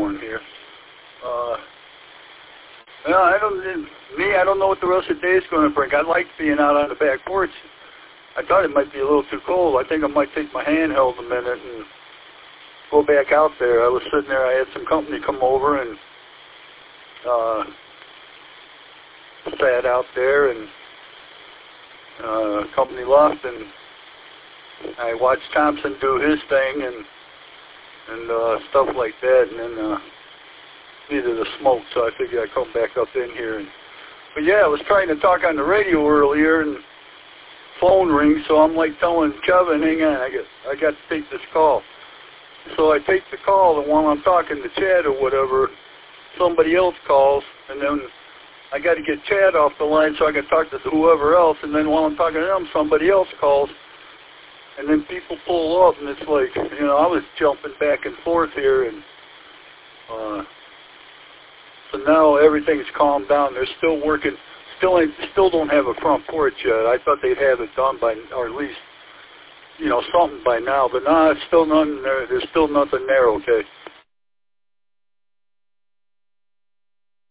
morning here. Well, I don't know what the rest of the day is going to bring. I like being out on the back porch. I thought it might be a little too cold. I think I might take my handheld a minute and go back out there. I was sitting there. I had some company come over and sat out there, and company left, and I watched Thompson do his thing and stuff like that, and then needed a smoke, so I figured I'd come back up in here. But yeah, I was trying to talk on the radio earlier, and phone rings, so I'm like telling Kevin, hang on, I got to take this call. So I take the call, and while I'm talking to Chad or whatever, somebody else calls, and then I got to get Chad off the line so I can talk to whoever else, and then while I'm talking to them, somebody else calls, and then people pull up, and it's like, you know, I was jumping back and forth here, and so now everything's calmed down. They're still working, still don't have a front porch yet. I thought they'd have it done by, or at least, you know, something by now, but no, it's still nothing there. There's still nothing there, okay.